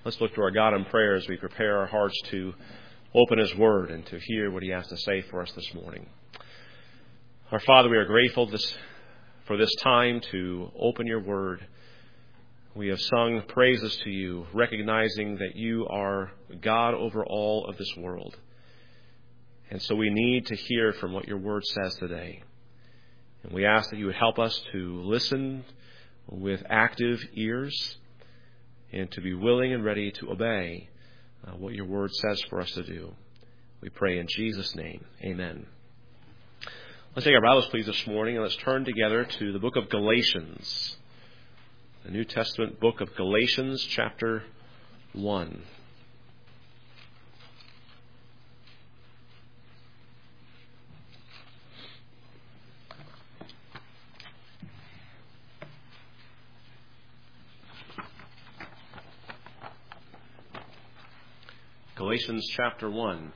Let's look to our God in prayer as we prepare our hearts to open His Word and to hear what He has to say for us this morning. Our Father, we are grateful for this time to open Your Word. We have sung praises to You, recognizing that You are God over all of this world. And so we need to hear from what Your Word says today. And we ask that You would help us to listen with active ears and to be willing and ready to obey what Your Word says for us to do. We pray in Jesus' name. Amen. Let's take our Bibles, please, this morning, and let's turn together to the book of Galatians, the New Testament book of Galatians, chapter 1. Galatians chapter 1.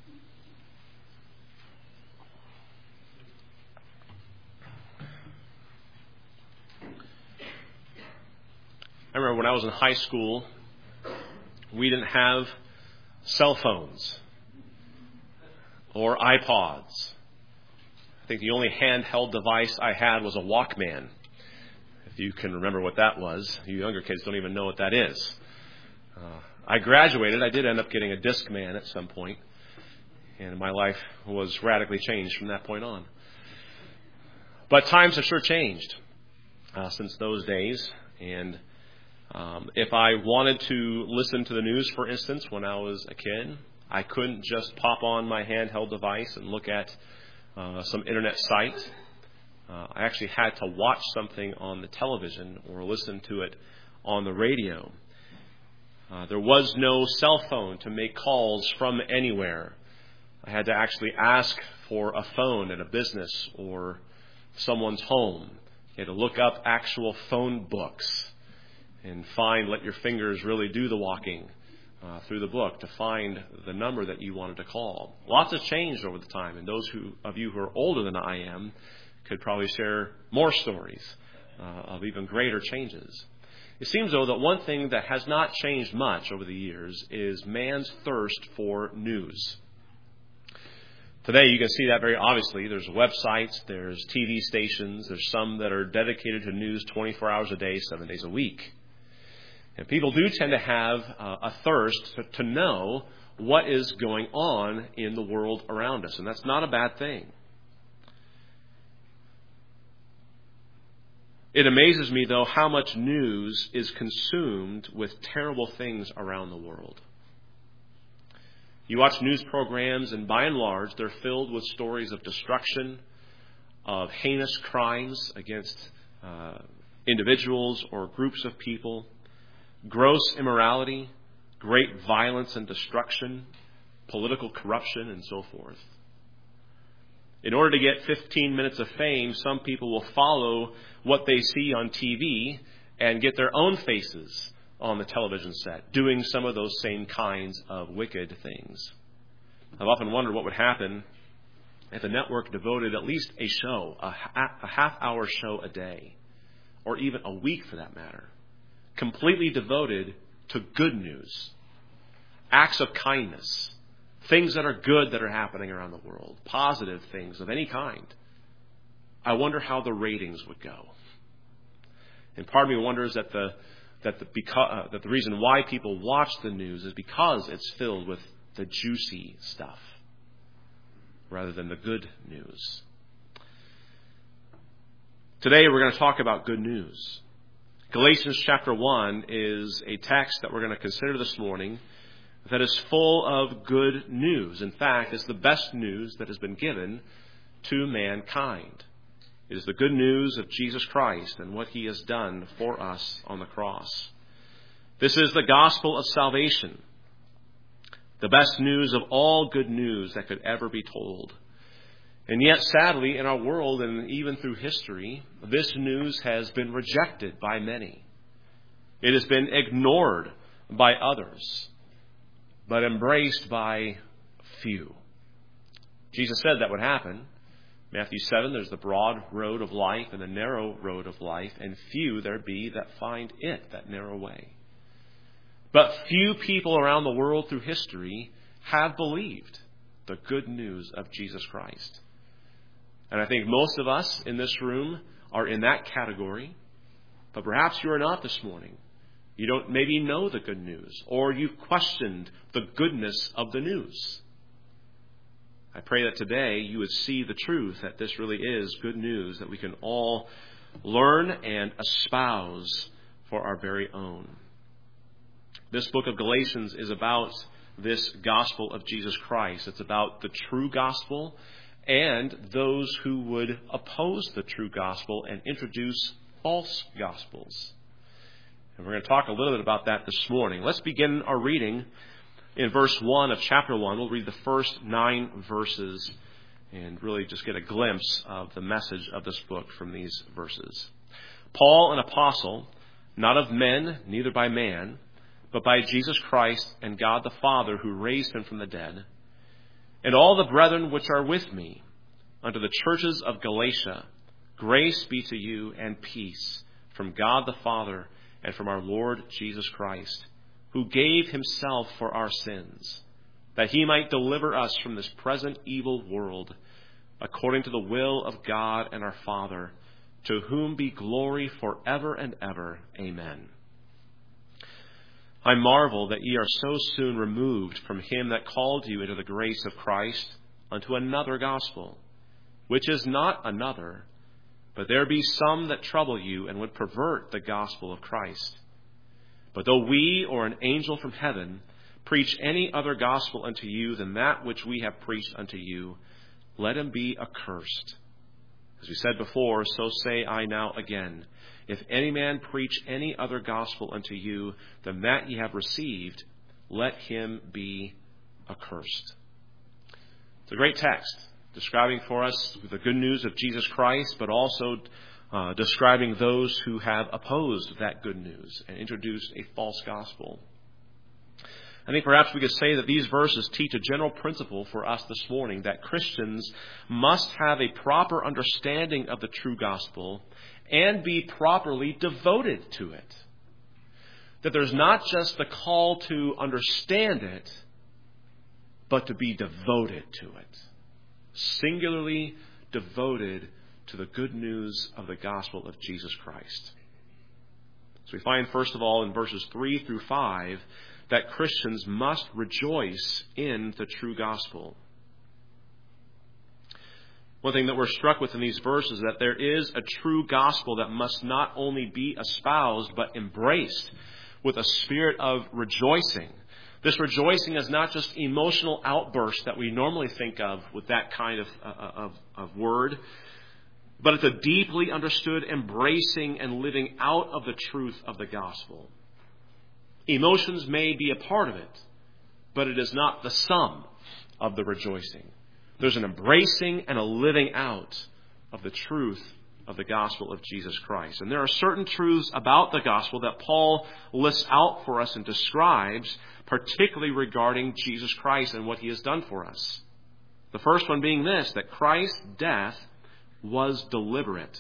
I remember when I was in high school, we didn't have cell phones or iPods. I think the only handheld device I had was a Walkman. If you can remember what that was. You younger kids don't even know what that is. I graduated. I did end up getting a Discman at some point, and my life was radically changed from that point on. But times have sure changed since those days, and if I wanted to listen to the news, for instance, when I was a kid, I couldn't just pop on my handheld device and look at some internet site. I actually had to watch something on the television or listen to it on the radio. There was no cell phone to make calls from anywhere. I had to actually ask for a phone at a business or someone's home. You had to look up actual phone books and let your fingers really do the walking through the book to find the number that you wanted to call. Lots has changed over the time, and those of you who are older than I am could probably share more stories of even greater changes. It seems, though, that one thing that has not changed much over the years is man's thirst for news. Today, you can see that very obviously. There's websites, there's TV stations, there's some that are dedicated to news 24 hours a day, 7 days a week. And people do tend to have a thirst to know what is going on in the world around us, and that's not a bad thing. It amazes me, though, how much news is consumed with terrible things around the world. You watch news programs, and by and large, they're filled with stories of destruction, of heinous crimes against individuals or groups of people, gross immorality, great violence and destruction, political corruption, and so forth. In order to get 15 minutes of fame, some people will follow what they see on TV and get their own faces on the television set, doing some of those same kinds of wicked things. I've often wondered what would happen if the network devoted at least a show, a half-hour show a day, or even a week for that matter, completely devoted to good news, acts of kindness, things that are good that are happening around the world, positive things of any kind. I wonder how the ratings would go. And part of me wonders that the reason why people watch the news is because it's filled with the juicy stuff rather than the good news. Today we're going to talk about good news. Galatians chapter 1 is a text that we're going to consider this morning that is full of good news. In fact, it's the best news that has been given to mankind. It is the good news of Jesus Christ and what He has done for us on the cross. This is the gospel of salvation, the best news of all good news that could ever be told. And yet, sadly, in our world and even through history, this news has been rejected by many. It has been ignored by others, but embraced by few. Jesus said that would happen. Matthew 7, there's the broad road of life and the narrow road of life, and few there be that find it, that narrow way. But few people around the world through history have believed the good news of Jesus Christ. And I think most of us in this room are in that category. But perhaps you are not this morning. You don't maybe know the good news, or you've questioned the goodness of the news. I pray that today you would see the truth that this really is good news that we can all learn and espouse for our very own. This book of Galatians is about this gospel of Jesus Christ. It's about the true gospel and those who would oppose the true gospel and introduce false gospels. And we're going to talk a little bit about that this morning. Let's begin our reading in verse 1 of chapter 1. We'll read the first 9 verses and really just get a glimpse of the message of this book from these verses. Paul, an apostle, not of men, neither by man, but by Jesus Christ and God the Father, who raised him from the dead, and all the brethren which are with me, unto the churches of Galatia, grace be to you and peace from God the Father and from our Lord Jesus Christ, who gave himself for our sins, that he might deliver us from this present evil world, according to the will of God and our Father, to whom be glory forever and ever. Amen. I marvel that ye are so soon removed from him that called you into the grace of Christ unto another gospel, which is not another, but there be some that trouble you and would pervert the gospel of Christ. But though we or an angel from heaven preach any other gospel unto you than that which we have preached unto you, let him be accursed. As we said before, so say I now again, if any man preach any other gospel unto you than that ye have received, let him be accursed. It's a great text, describing for us the good news of Jesus Christ, but also describing those who have opposed that good news and introduced a false gospel. I think perhaps we could say that these verses teach a general principle for us this morning, that Christians must have a proper understanding of the true gospel and be properly devoted to it. That there's not just the call to understand it, but to be devoted to it. Singularly devoted to the good news of the gospel of Jesus Christ. So we find, first of all, in verses 3 through 5, that Christians must rejoice in the true gospel. One thing that we're struck with in these verses is that there is a true gospel that must not only be espoused, but embraced with a spirit of rejoicing. This rejoicing is not just emotional outbursts that we normally think of with that kind of word, but it's a deeply understood embracing and living out of the truth of the gospel. Emotions may be a part of it, but it is not the sum of the rejoicing. There's an embracing and a living out of the truth of the gospel of Jesus Christ. And there are certain truths about the gospel that Paul lists out for us and describes, particularly regarding Jesus Christ and what he has done for us. The first one being this, that Christ's death was deliberate.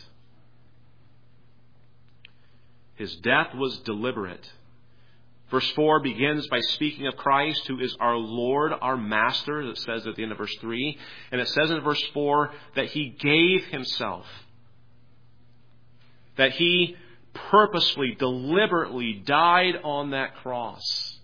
His death was deliberate. Verse 4 begins by speaking of Christ, who is our Lord, our Master, it says at the end of verse 3. And it says in verse 4 that he gave himself. That he purposefully, deliberately died on that cross.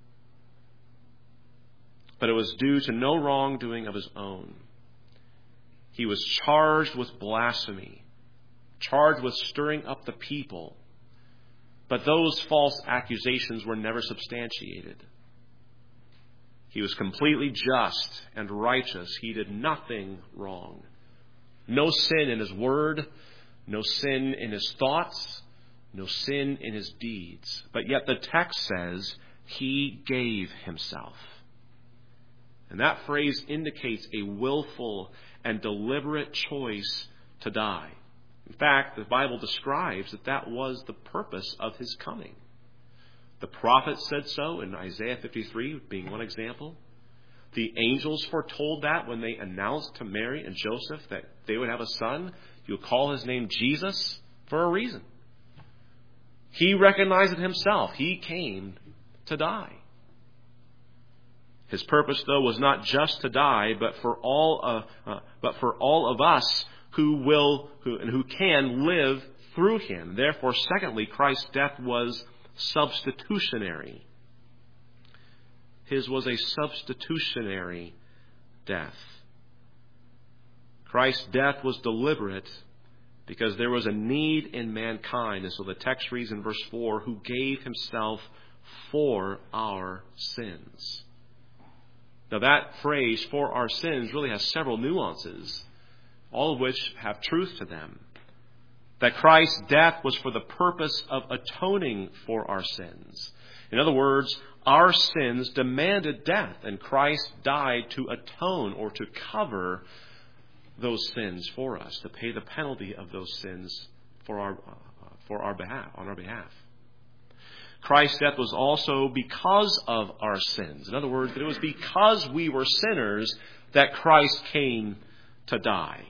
But it was due to no wrongdoing of his own. He was charged with blasphemy, charged with stirring up the people. But those false accusations were never substantiated. He was completely just and righteous. He did nothing wrong. No sin in his word, no sin in his thoughts, no sin in his deeds. But yet the text says he gave himself. And that phrase indicates a willful and deliberate choice to die. In fact, the Bible describes that that was the purpose of his coming. The prophet said so in Isaiah 53, being one example. The angels foretold that when they announced to Mary and Joseph that they would have a son. You'll call his name Jesus for a reason. He recognized it himself. He came to die. His purpose, though, was not just to die, but for all of us who can live through him. Therefore, secondly, Christ's death was substitutionary. His was a substitutionary death. Christ's death was deliberate because there was a need in mankind. And so the text reads in verse 4, who gave himself for our sins. Now that phrase, for our sins, really has several nuances, all of which have truth to them. That Christ's death was for the purpose of atoning for our sins. In other words, our sins demanded death, and Christ died to atone or to cover those sins for us, to pay the penalty of those sins on our behalf. Christ's death was also because of our sins. In other words, it was because we were sinners that Christ came to die.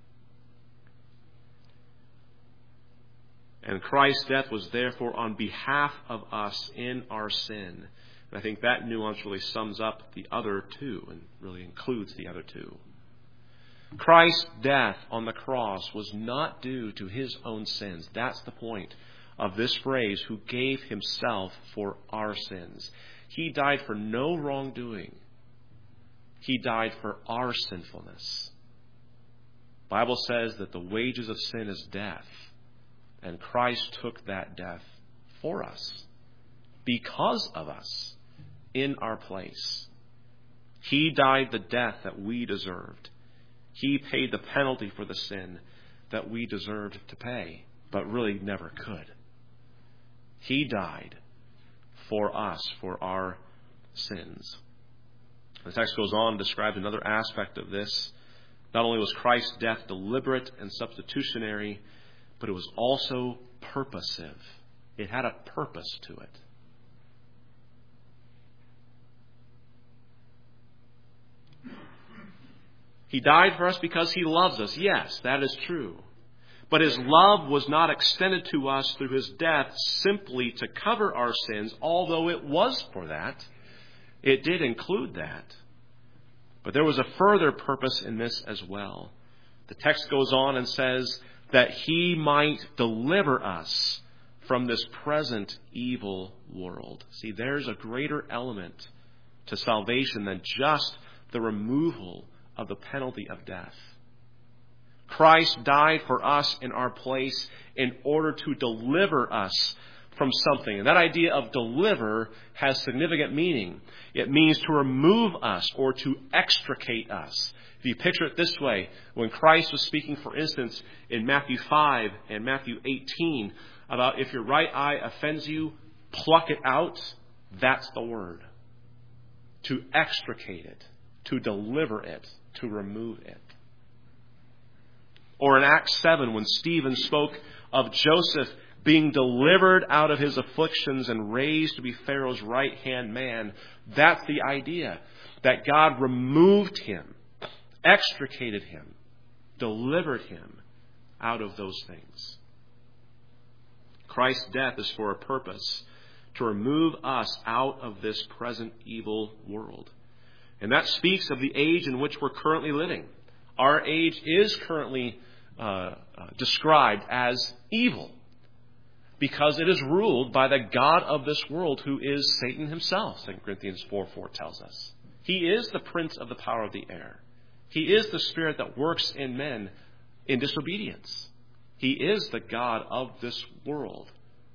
And Christ's death was therefore on behalf of us in our sin. And I think that nuance really sums up the other two and really includes the other two. Christ's death on the cross was not due to his own sins. That's the point of this phrase, who gave himself for our sins. He died for no wrongdoing. He died for our sinfulness. The Bible says that the wages of sin is death. And Christ took that death for us, because of us, in our place. He died the death that we deserved. He paid the penalty for the sin that we deserved to pay, but really never could. He died for us, for our sins. The text goes on and describes another aspect of this. Not only was Christ's death deliberate and substitutionary, but it was also purposive. It had a purpose to it. He died for us because he loves us. Yes, that is true. But his love was not extended to us through his death simply to cover our sins, although it was for that. It did include that. But there was a further purpose in this as well. The text goes on and says that he might deliver us from this present evil world. See, there's a greater element to salvation than just the removal of the penalty of death. Christ died for us in our place in order to deliver us from something. And that idea of deliver has significant meaning. It means to remove us or to extricate us. If you picture it this way, when Christ was speaking, for instance, in Matthew 5 and Matthew 18, about if your right eye offends you, pluck it out, that's the word. To extricate it, to deliver it, to remove it. Or in Acts 7, when Stephen spoke of Joseph being delivered out of his afflictions and raised to be Pharaoh's right-hand man, that's the idea, that God removed him, extricated him, delivered him out of those things. Christ's death is for a purpose, to remove us out of this present evil world. And that speaks of the age in which we're currently living. Our age is currently described as evil because it is ruled by the god of this world, who is Satan himself, 2 Corinthians 4:4 tells us. He is the prince of the power of the air. He is the spirit that works in men in disobedience. He is the god of this world.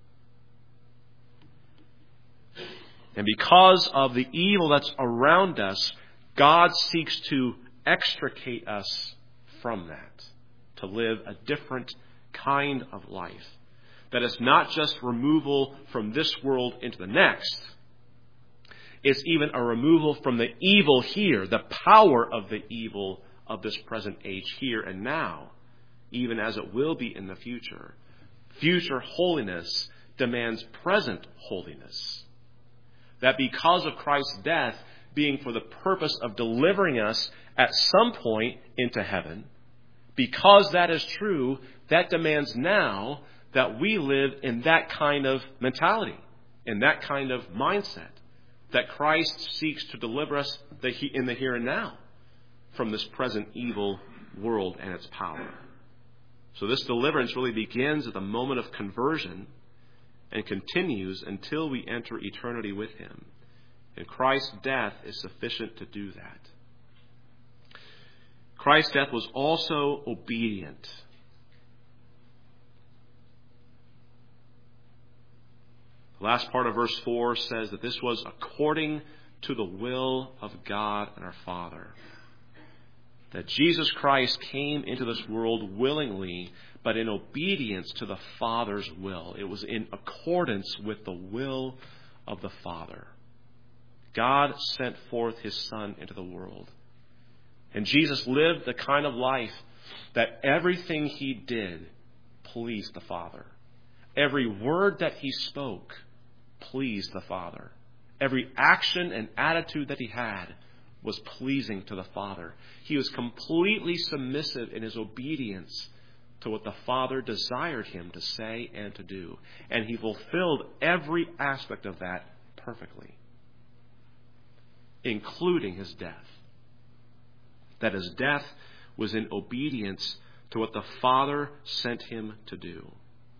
And because of the evil that's around us, God seeks to extricate us from that, to live a different kind of life. That is not just removal from this world into the next. It's even a removal from the evil here, the power of the evil of this present age here and now, even as it will be in the future. Future holiness demands present holiness. That because of Christ's death being for the purpose of delivering us at some point into heaven, because that is true, that demands now that we live in that kind of mentality, in that kind of mindset, that Christ seeks to deliver us in the here and now from this present evil world and its power. So this deliverance really begins at the moment of conversion and continues until we enter eternity with him. And Christ's death is sufficient to do that. Christ's death was also obedient. The last part of verse 4 says that this was according to the will of God and our Father. That Jesus Christ came into this world willingly, but in obedience to the Father's will. It was in accordance with the will of the Father. God sent forth his Son into the world. And Jesus lived the kind of life that everything he did pleased the Father. Every word that he spoke pleased the Father. Every action and attitude that he had was pleasing to the Father. He was completely submissive in his obedience to what the Father desired him to say and to do. And he fulfilled every aspect of that perfectly, including his death. That his death was in obedience to what the Father sent him to do.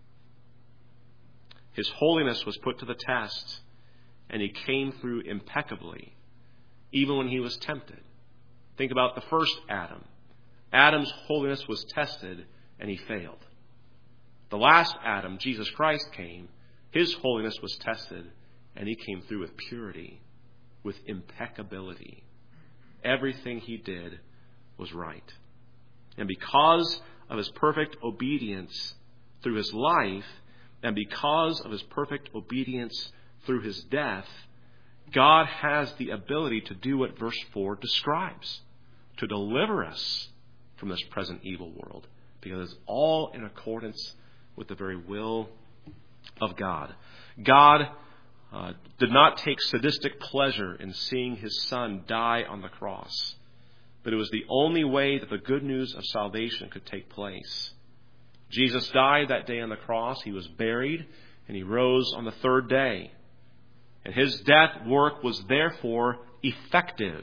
His holiness was put to the test, and he came through impeccably, even when he was tempted. Think about the first Adam. Adam's holiness was tested, and he failed. The last Adam, Jesus Christ, came. His holiness was tested, and he came through with purity, with impeccability. Everything he did was right. And because of his perfect obedience through his life, and because of his perfect obedience through his death, God has the ability to do what verse 4 describes, to deliver us from this present evil world, because it's all in accordance with the very will of God. God did not take sadistic pleasure in seeing his Son die on the cross, but it was the only way that the good news of salvation could take place. Jesus died that day on the cross. He was buried, and he rose on the third day. And his death work was therefore effective.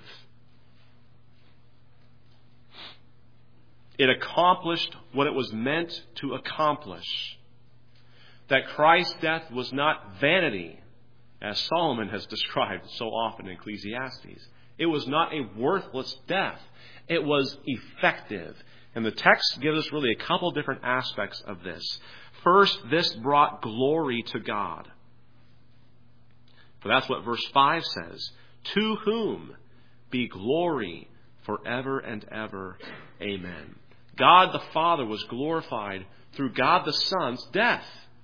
It accomplished what it was meant to accomplish. That Christ's death was not vanity, as Solomon has described so often in Ecclesiastes. It was not a worthless death. It was effective. And the text gives us really a couple different aspects of this. First, this brought glory to God. For that's what verse 5 says. To whom be glory forever and ever. Amen. God the Father was glorified through God the Son's death.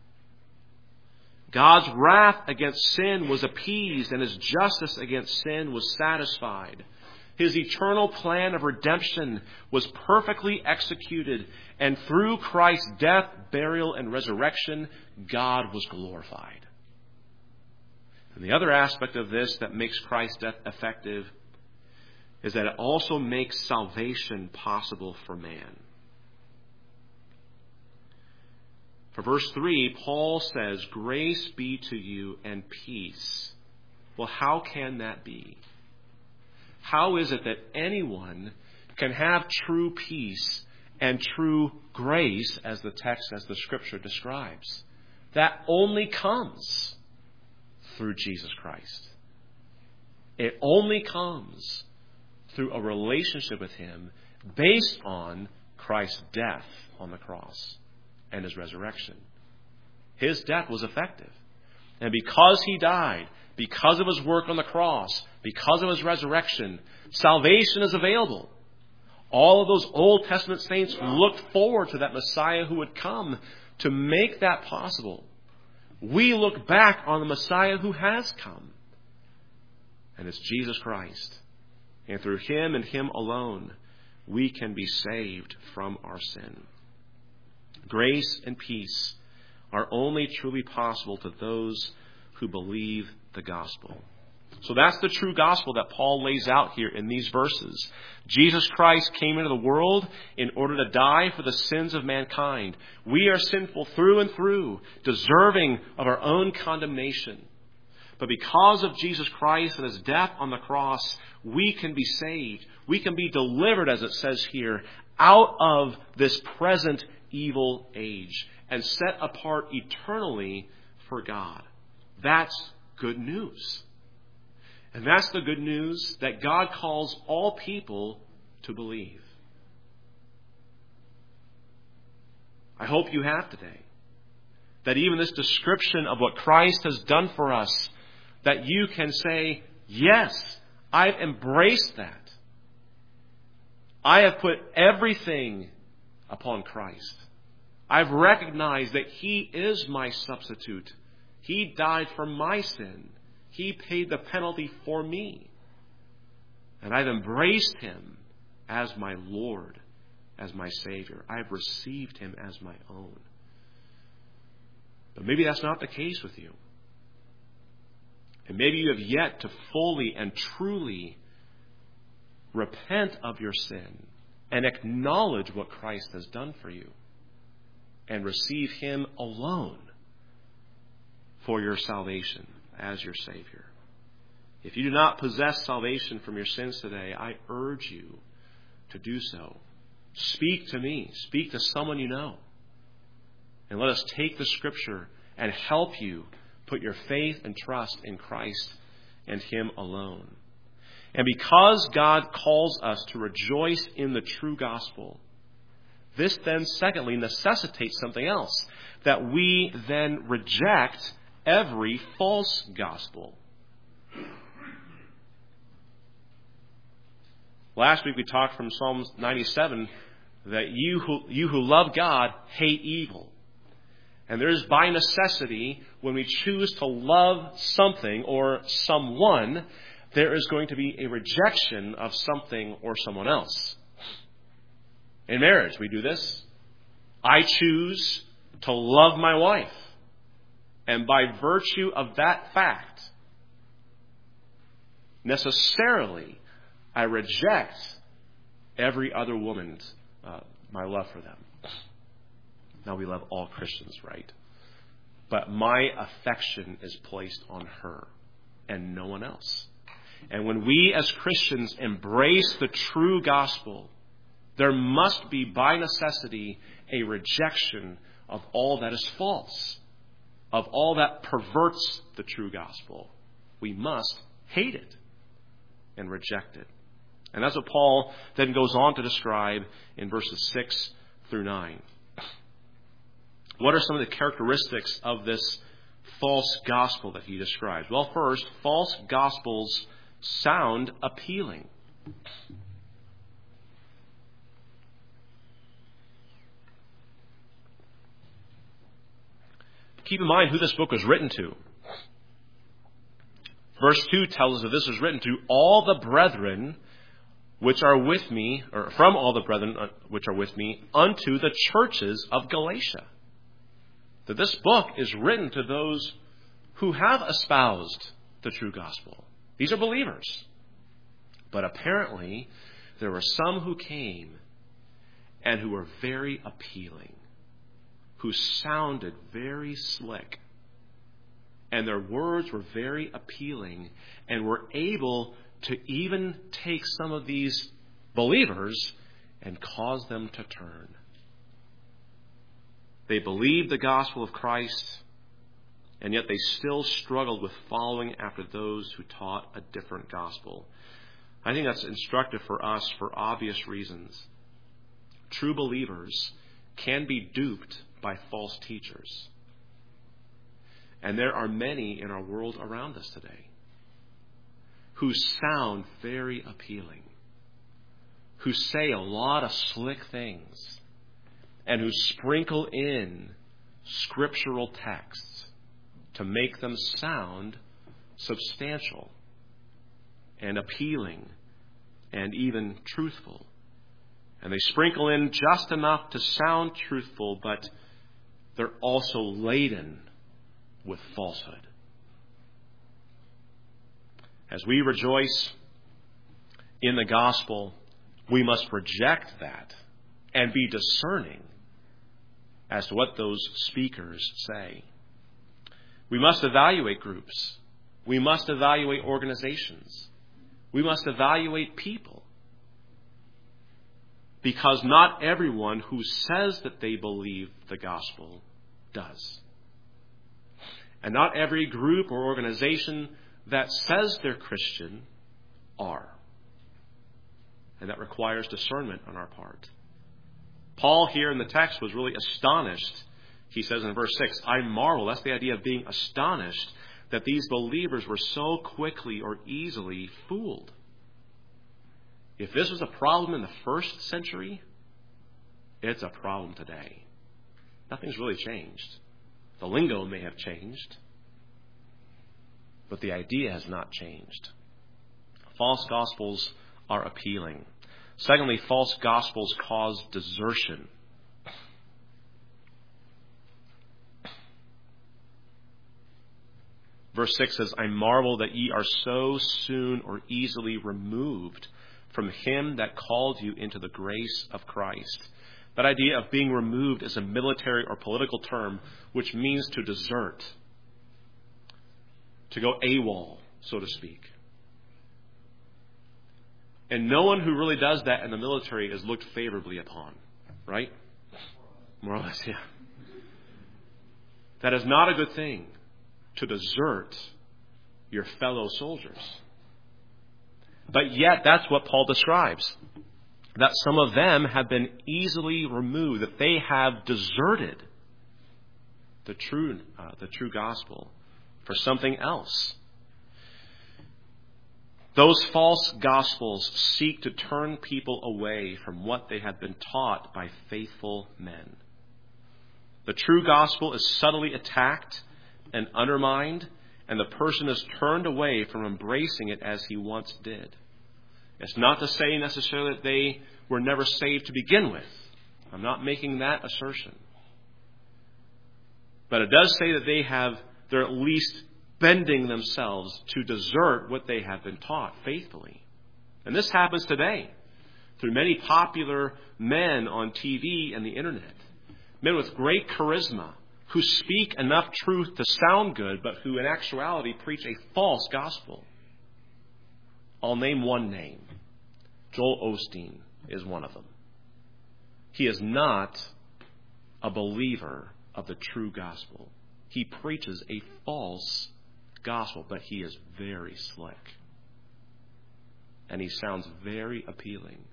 God's wrath against sin was appeased, and his justice against sin was satisfied. His eternal plan of redemption was perfectly executed, and through Christ's death, burial, and resurrection, God was glorified. And the other aspect of this that makes Christ's death effective is that it also makes salvation possible for man. For verse 3, Paul says, "Grace be to you and peace." Well, how can that be? How is it that anyone can have true peace and true grace, as the Scripture describes? That only comes through Jesus Christ. It only comes through a relationship with him based on Christ's death on the cross and his resurrection. His death was effective. And because he died, because of his work on the cross, because of his resurrection, salvation is available. All of those Old Testament saints looked forward to that Messiah who would come to make that possible. We look back on the Messiah who has come. And it's Jesus Christ. And through him and him alone, we can be saved from our sin. Grace and peace are only truly possible to those who believe the gospel. So that's the true gospel that Paul lays out here in these verses. Jesus Christ came into the world in order to die for the sins of mankind. We are sinful through and through, deserving of our own condemnation. But because of Jesus Christ and His death on the cross, we can be saved. We can be delivered, as it says here, out of this present evil age and set apart eternally for God. That's good news. And that's the good news that God calls all people to believe. I hope you have today. That even this description of what Christ has done for us, that you can say, yes, I've embraced that. I have put everything upon Christ. I've recognized that He is my substitute. He died for my sin. He paid the penalty for me. And I've embraced Him as my Lord, as my Savior. I've received Him as my own. But maybe that's not the case with you. And maybe you have yet to fully and truly repent of your sin and acknowledge what Christ has done for you and receive Him alone for your salvation as your Savior. If you do not possess salvation from your sins today, I urge you to do so. Speak to me. Speak to someone you know. And let us take the Scripture and help you put your faith and trust in Christ and Him alone. And because God calls us to rejoice in the true gospel, this then secondly necessitates something else, that we then reject every false gospel. Last week we talked from Psalm 97 that you who love God hate evil. And there is by necessity, when we choose to love something or someone, there is going to be a rejection of something or someone else. In marriage, we do this. I choose to love my wife. And by virtue of that fact, necessarily, I reject every other woman's my love for them. Now, we love all Christians, right? But my affection is placed on her and no one else. And when we as Christians embrace the true gospel, there must be by necessity a rejection of all that is false, of all that perverts the true gospel. We must hate it and reject it. And that's what Paul then goes on to describe in verses 6 through 9. What are some of the characteristics of this false gospel that he describes? Well, first, false gospels sound appealing. Keep in mind who this book was written to. Verse 2 tells us that this was written to all the brethren which are with me, or from all the brethren which are with me, unto the churches of Galatia. That this book is written to those who have espoused the true gospel. These are believers. But apparently, there were some who came and who were very appealing, who sounded very slick. And their words were very appealing and were able to even take some of these believers and cause them to turn. They believed the gospel of Christ, and yet they still struggled with following after those who taught a different gospel. I think that's instructive for us for obvious reasons. True believers can be duped by false teachers. And there are many in our world around us today who sound very appealing, who say a lot of slick things, and who sprinkle in scriptural texts to make them sound substantial and appealing and even truthful. And they sprinkle in just enough to sound truthful, but they're also laden with falsehood. As we rejoice in the gospel, we must reject that and be discerning as to what those speakers say. We must evaluate groups We must evaluate organizations. We must evaluate people. Because not everyone who says that they believe the gospel does. And not every group or organization that says they're Christian are. And that requires discernment on our part. Paul here in the text was really astonished. He says in verse 6, I marvel, that's the idea of being astonished, that these believers were so quickly or easily fooled. If this was a problem in the first century, it's a problem today. Nothing's really changed. The lingo may have changed, but the idea has not changed. False gospels are appealing. Secondly, false gospels cause desertion. Verse 6 says, I marvel that ye are so soon or easily removed from him that called you into the grace of Christ. That idea of being removed is a military or political term which means to desert, to go AWOL, so to speak. And no one who really does that in the military is looked favorably upon, right? More or less, yeah. That is not a good thing, to desert your fellow soldiers. But yet, that's what Paul describes. That some of them have been easily removed, that they have deserted the true gospel for something else. Those false gospels seek to turn people away from what they have been taught by faithful men. The true gospel is subtly attacked and undermined, and the person is turned away from embracing it as he once did. It's not to say necessarily that they were never saved to begin with. I'm not making that assertion. But it does say that they're at least bending themselves to desert what they have been taught faithfully. And this happens today through many popular men on TV and the internet. Men with great charisma who speak enough truth to sound good, but who in actuality preach a false gospel. I'll name one name. Joel Osteen is one of them. He is not a believer of the true gospel. He preaches a false gospel, but he is very slick. And he sounds very appealing.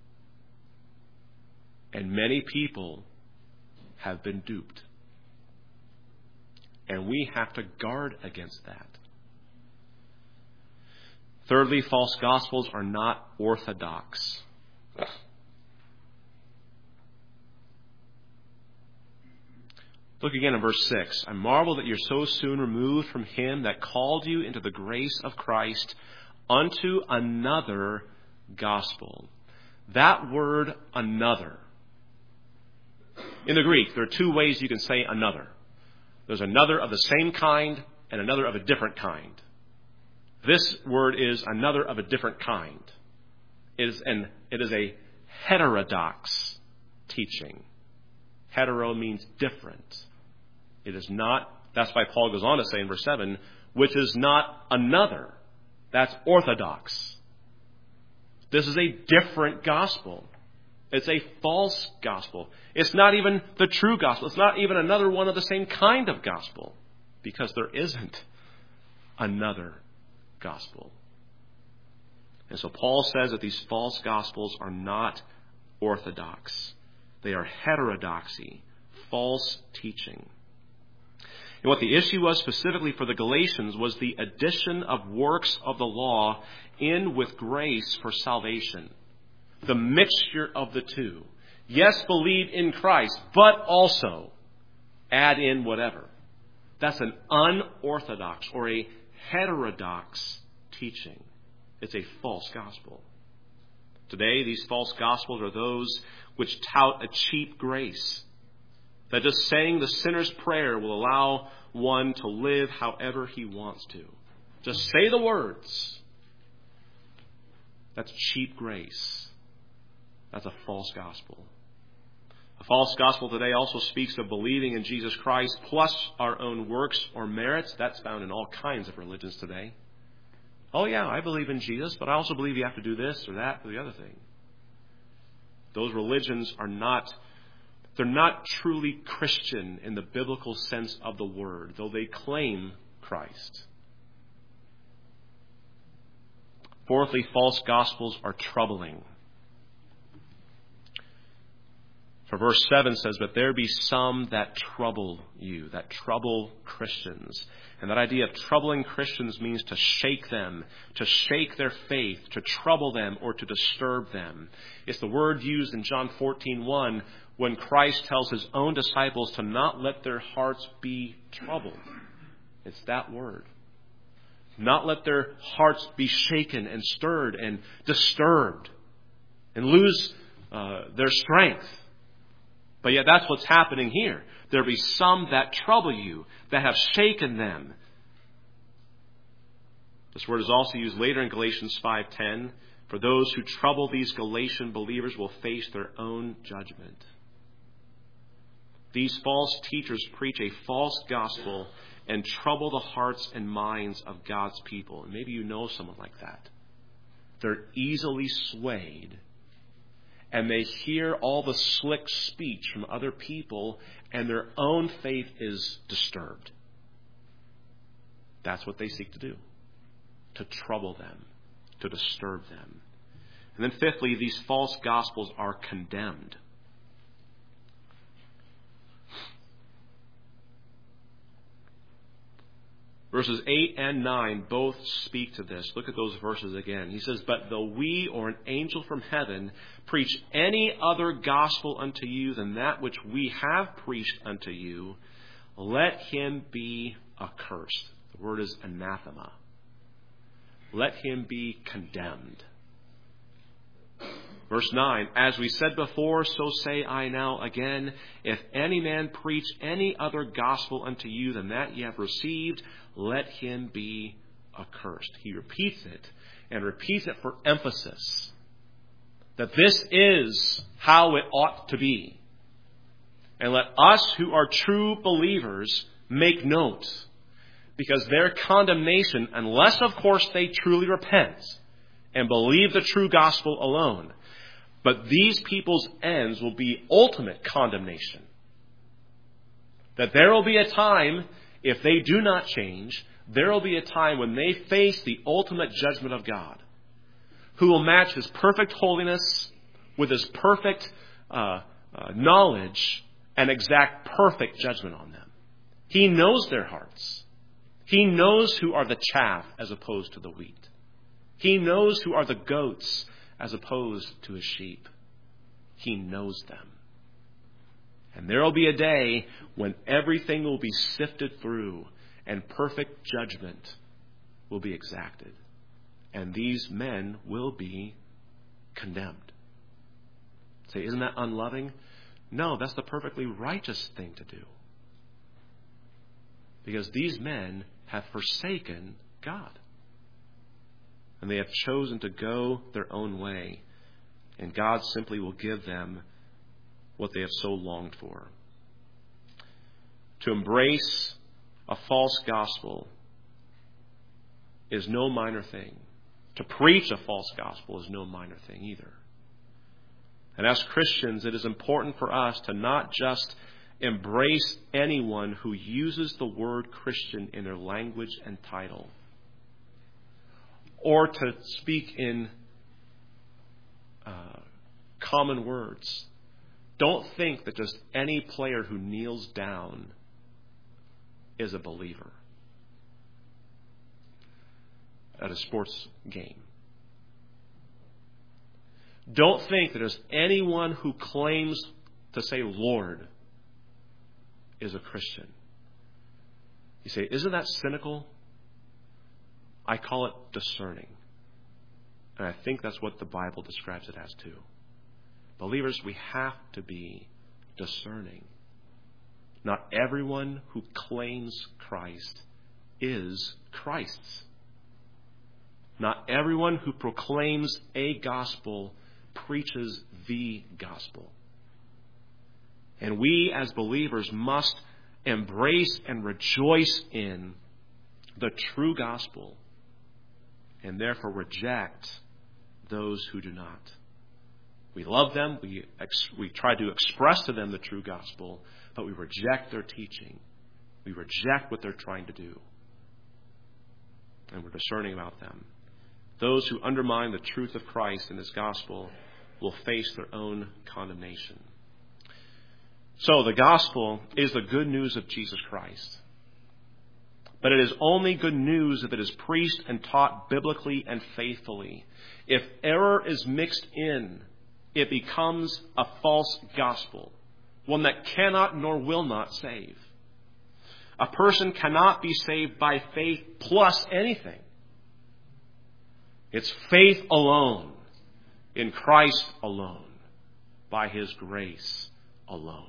And many people have been duped. And we have to guard against that. Thirdly, false gospels are not orthodox. Look again in verse 6. I marvel that you're so soon removed from him that called you into the grace of Christ unto another gospel. That word, another. In the Greek, there are two ways you can say another. There's another of the same kind and another of a different kind. This word is another of a different kind. It is a heterodox teaching. Hetero means different. It is not, that's why Paul goes on to say in verse 7, which is not another. That's orthodox. This is a different gospel. It's a false gospel. It's not even the true gospel. It's not even another one of the same kind of gospel, because there isn't another gospel. And so Paul says that these false gospels are not orthodox. They are heterodoxy, false teaching. And what the issue was specifically for the Galatians was the addition of works of the law in with grace for salvation. The mixture of the two. Yes, believe in Christ, but also add in whatever. That's an unorthodox or a heterodox teaching. It's a false gospel. Today, these false gospels are those which tout a cheap grace. That just saying the sinner's prayer will allow one to live however he wants to. Just say the words. That's cheap grace. That's a false gospel. The false gospel today also speaks of believing in Jesus Christ plus our own works or merits. That's found in all kinds of religions today. Oh yeah, I believe in Jesus, but I also believe you have to do this or that or the other thing. Those religions they're not truly Christian in the biblical sense of the word, though they claim Christ. Fourthly, false gospels are troubling. For verse 7 says, but there be some that trouble you, that trouble Christians. And that idea of troubling Christians means to shake them, to shake their faith, to trouble them, or to disturb them. It's the word used in John 14:1 when Christ tells his own disciples to not let their hearts be troubled. It's that word. Not let their hearts be shaken and stirred and disturbed and lose their strength. But yet that's what's happening here. There be some that trouble you, that have shaken them. This word is also used later in Galatians 5:10. For those who trouble these Galatian believers will face their own judgment. These false teachers preach a false gospel and trouble the hearts and minds of God's people. And maybe you know someone like that. They're easily swayed. And they hear all the slick speech from other people, and their own faith is disturbed. That's what they seek to do. To trouble them. To disturb them. And then fifthly, these false gospels are condemned. Verses 8 and 9 both speak to this. Look at those verses again. He says, but though we or an angel from heaven preach any other gospel unto you than that which we have preached unto you, let him be accursed. The word is anathema. Let him be condemned. Verse 9, as we said before, so say I now again, if any man preach any other gospel unto you than that ye have received, let him be accursed. He repeats it, and repeats it for emphasis, that this is how it ought to be. And let us who are true believers make note, because their condemnation, unless of course they truly repent and believe the true gospel alone, but these people's ends will be ultimate condemnation. That there will be a time, if they do not change, there will be a time when they face the ultimate judgment of God, who will match his perfect holiness with his perfect knowledge and exact perfect judgment on them. He knows their hearts. He knows who are the chaff as opposed to the wheat. He knows who are the goats as opposed to his sheep. He knows them. And there will be a day when everything will be sifted through and perfect judgment will be exacted. And these men will be condemned. Say, isn't that unloving? No, that's the perfectly righteous thing to do. Because these men have forsaken God. And they have chosen to go their own way. And God simply will give them what they have so longed for. To embrace a false gospel is no minor thing. To preach a false gospel is no minor thing either. And as Christians, it is important for us to not just embrace anyone who uses the word Christian in their language and title, or to speak in common words. Don't think that just any player who kneels down is a believer at a sports game. Don't think that just anyone who claims to say Lord is a Christian. You say, isn't that cynical? I call it discerning. And I think that's what the Bible describes it as too. Believers, we have to be discerning. Not everyone who claims Christ is Christ's. Not everyone who proclaims a gospel preaches the gospel. And we as believers must embrace and rejoice in the true gospel and therefore reject those who do not. We love them. We try to express to them the true gospel, but we reject their teaching. We reject what they're trying to do. And we're discerning about them. Those who undermine the truth of Christ and His gospel will face their own condemnation. So the gospel is the good news of Jesus Christ. But it is only good news if it is preached and taught biblically and faithfully. If error is mixed in, it becomes a false gospel, one that cannot nor will not save. A person cannot be saved by faith plus anything. It's faith alone, in Christ alone, by His grace alone.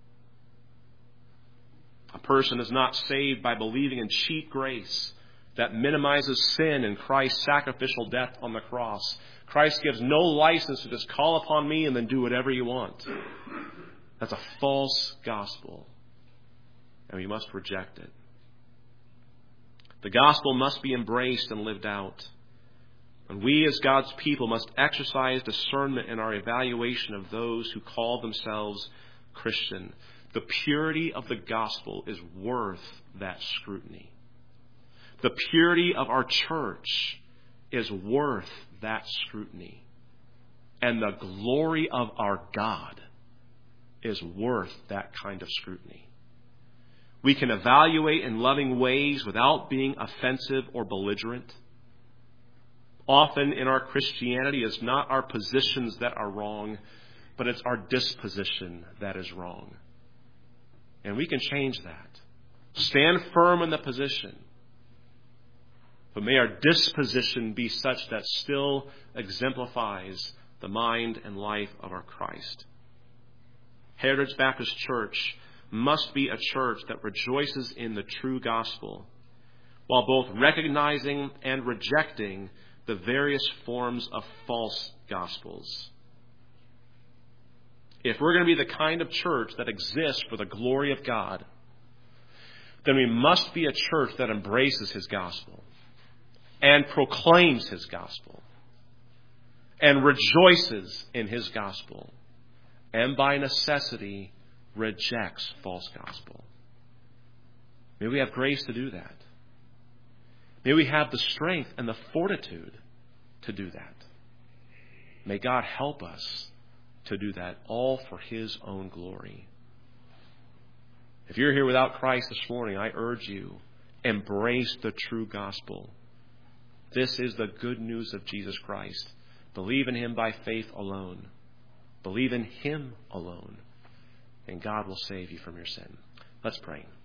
A person is not saved by believing in cheap grace that minimizes sin in Christ's sacrificial death on the cross. Christ gives no license to just call upon me and then do whatever you want. That's a false gospel, and we must reject it. The gospel must be embraced and lived out. And we as God's people must exercise discernment in our evaluation of those who call themselves Christian. The purity of the gospel is worth that scrutiny. The purity of our church is worth that scrutiny. And the glory of our God is worth that kind of scrutiny. We can evaluate in loving ways without being offensive or belligerent. Often in our Christianity, it's not our positions that are wrong, but it's our disposition that is wrong. And we can change that. Stand firm in the position. But may our disposition be such that still exemplifies the mind and life of our Christ. Heritage Baptist Church must be a church that rejoices in the true gospel, while both recognizing and rejecting the various forms of false gospels. If we're going to be the kind of church that exists for the glory of God, then we must be a church that embraces His gospel and proclaims His gospel and rejoices in His gospel and by necessity rejects false gospel. May we have grace to do that. May we have the strength and the fortitude to do that. May God help us to do that, all for His own glory. If you're here without Christ this morning, I urge you, embrace the true gospel. This is the good news of Jesus Christ. Believe in Him by faith alone. Believe in Him alone. And God will save you from your sin. Let's pray.